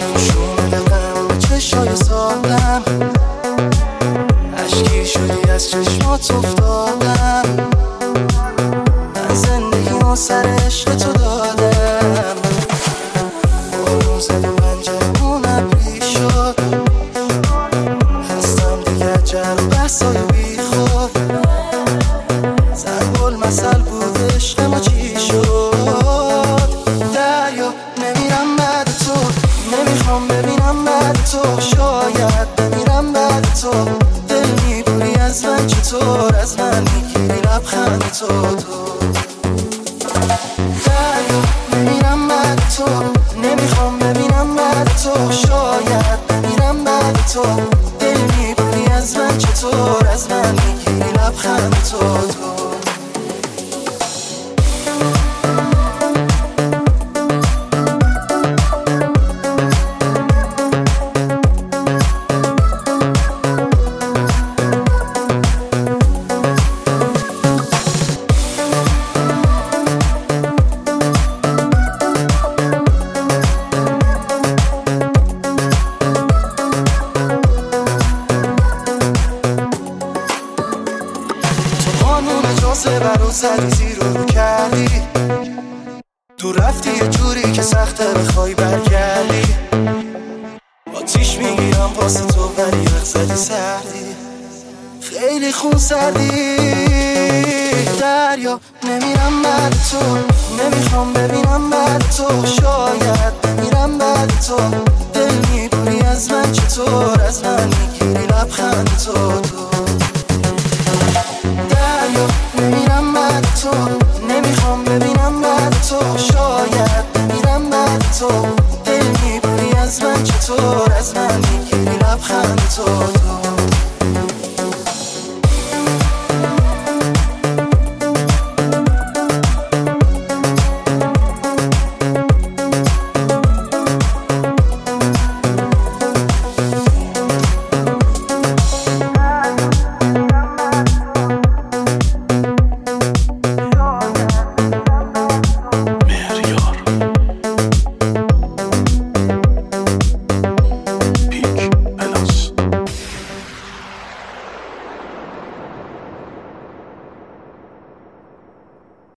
شوم غم به چشای سادم، اشکی شدی از چشمات افتادم، من زندگی و سر عشق تو دادم. بارون زده پنجرمون ابری شد، هستم دیگه جر و بحثای بی خود، ضرب المثل بود عشق ما چی شد. دریا نمیرم بعد تو، نمیخوام ببینم بعد تو، شاید بمیرم بعد تو، دل میبری از من چطور، از من میگیری لبخند تو. دریا نمیرم بعد تو، نمیخوام ببینم بعد تو، شاید بمیرم بعد تو، دل میبری از من چطور، از من میگیری لبخند تو. قانون جاذبه رو زدی زیرو کردی، تو رفتی یه جوری که سخته بخوای برگردی، آتیش میگیرم واسه تو ولی وقت زدی سردی، خیلی خون سردی. دریا نمیرم بعد تو، نمیخوام ببینم بعد تو، شاید بمیرم بعد تو، دل میبری از من چطور، از من میگیری لبخند تو. دریا نمیرم بعد تو، نمیخوام ببینم بعد تو، شاید بمیرم بعد تو، دل میبری از من چطور، از من میگیری لبخند تو.